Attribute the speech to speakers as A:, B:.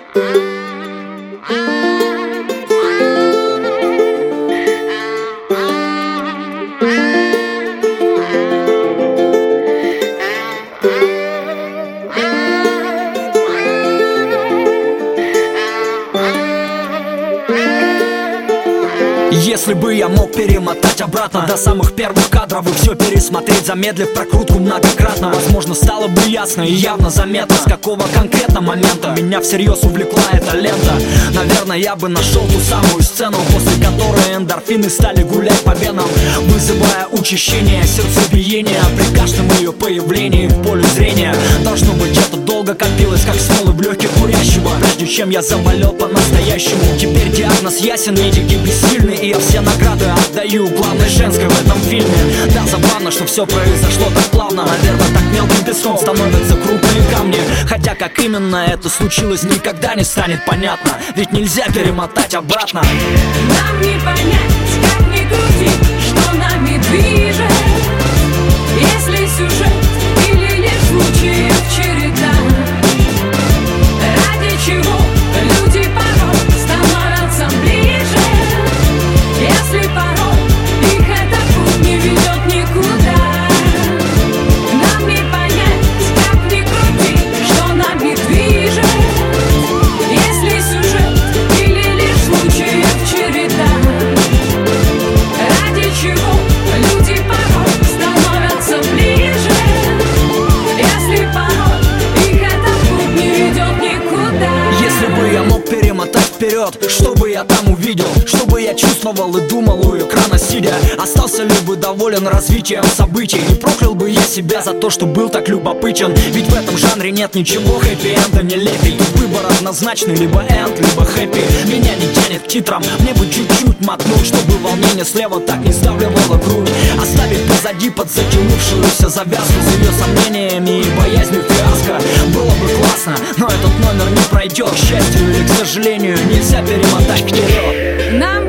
A: Если бы я мог перемотать обратно до самых первых кадров и все пересмотреть, замедлив прокрутку многократно, возможно, стало бы ясно и явно заметно, с какого конкретно момента меня всерьез увлекла эта лента. Наверное, я бы нашел ту самую сцену, после которой эндорфины стали гулять по венам, вызывая учащение сердцебиения при каждом ее появлении в поле зрения. Должно быть, это долго копилось, как смолы в легких курящего, прежде чем я заболел по-настоящему. Теперь диагноз ясен, медики бессильны, и я все награды отдаю главной женской в этом фильме. Да, забавно, что все произошло так плавно. Наверное, так мелким песком становятся крупные камни. Хотя как именно это случилось, никогда не станет понятно, ведь нельзя перемотать обратно.
B: Нам не понять, как ни крути, что нами движет, если сюжет или лишь случаев череда. Ради чего люди порой становятся ближе, если порой их этот путь не ведет никуда. Нам не понять, как ни крути, что нами движет, если сюжет или лишь случаев череда. Ради чего люди порой становятся ближе, если порой их этот путь не ведет никуда.
A: Если бы я мог перемотать вперед, что бы я там увидел, что бы я чувствовал и думал у экрана сидя, остался ли бы доволен развитием событий, не проклял бы я себя за то, что был так любопытен. Ведь в этом жанре нет ничего хэппи-энда нелепей. Тут выбор однозначный, либо энд, либо хэппи. Меня не тянет к титрам, мне бы чуть-чуть мотнуть, чтобы волнение слева так не сдавливало грудь, оставить позади под затянувшуюся завязку с ее сомнениями и боязнью фиаско. Было бы классно, но этот номер не пройдет. К счастью или к сожалению, нельзя перемотать вперед.
B: Нам